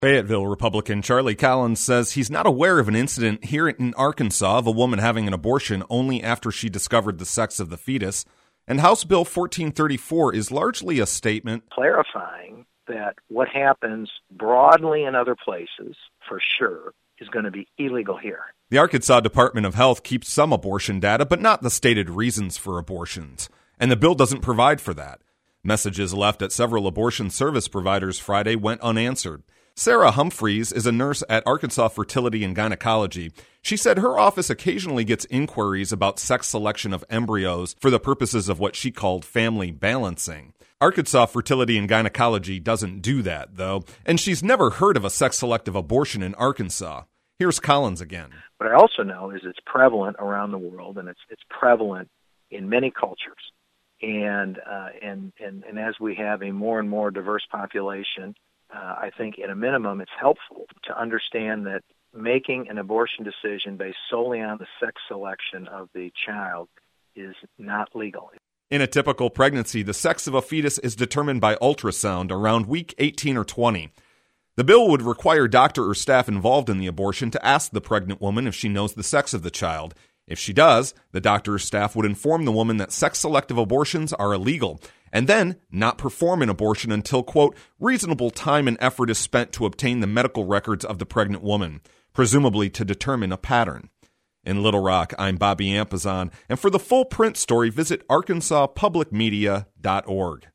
Fayetteville Republican Charlie Collins says he's not aware of an incident here in Arkansas of a woman having an abortion only after she discovered the sex of the fetus. And House Bill 1434 is largely a statement clarifying that what happens broadly in other places, for sure, is going to be illegal here. The Arkansas Department of Health keeps some abortion data, but not the stated reasons for abortions. And the bill doesn't provide for that. Messages left at several abortion service providers Friday went unanswered. Sarah Humphreys is a nurse at Arkansas Fertility and Gynecology. She said her office occasionally gets inquiries about sex selection of embryos for the purposes of what she called family balancing. Arkansas Fertility and Gynecology doesn't do that, though, and she's never heard of a sex-selective abortion in Arkansas. Here's Collins again. What I also know is it's prevalent around the world, and it's prevalent in many cultures. And as we have a more and more diverse population, I think at a minimum it's helpful to understand that making an abortion decision based solely on the sex selection of the child is not legal. In a typical pregnancy, the sex of a fetus is determined by ultrasound around week 18 or 20. The bill would require doctor or staff involved in the abortion to ask the pregnant woman if she knows the sex of the child. If she does, the doctor or staff would inform the woman that sex-selective abortions are illegal, and then not perform an abortion until, quote, reasonable time and effort is spent to obtain the medical records of the pregnant woman, presumably to determine a pattern. In Little Rock, I'm Bobby Ampazon, and for the full print story, visit arkansaspublicmedia.org.